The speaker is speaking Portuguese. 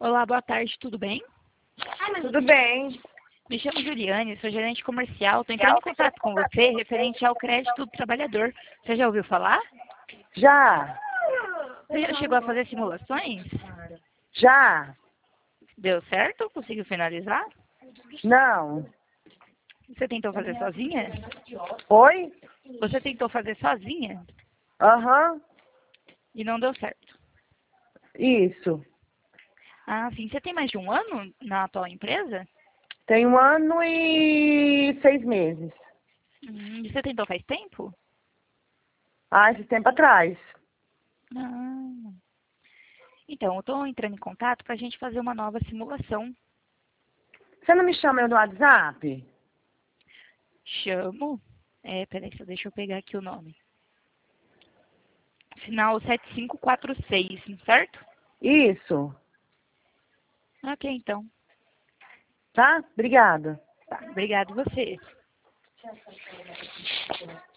Olá, boa tarde, tudo bem? Tudo bem. Me chamo Juliane, sou gerente comercial. Estou entrando em contato com você referente ao crédito do trabalhador. Você já ouviu falar? Já, Você já chegou a fazer simulações? já, Deu certo? Conseguiu finalizar? não. Você tentou fazer sozinha? Oi? Você tentou fazer sozinha Aham, e não deu certo. isso. Ah, sim. Você tem mais de um ano na atual empresa? Tem 1 ano e 6 meses. E você tentou faz tempo? Esse tempo atrás. Ah. Então, eu estou entrando em contato para a gente fazer uma nova simulação. Você não me chama eu no WhatsApp? Chamo. Peraí, só deixa eu pegar aqui o nome. Final 7546, certo? Isso. Ok, então. Tá? Obrigada. Tá, obrigado você.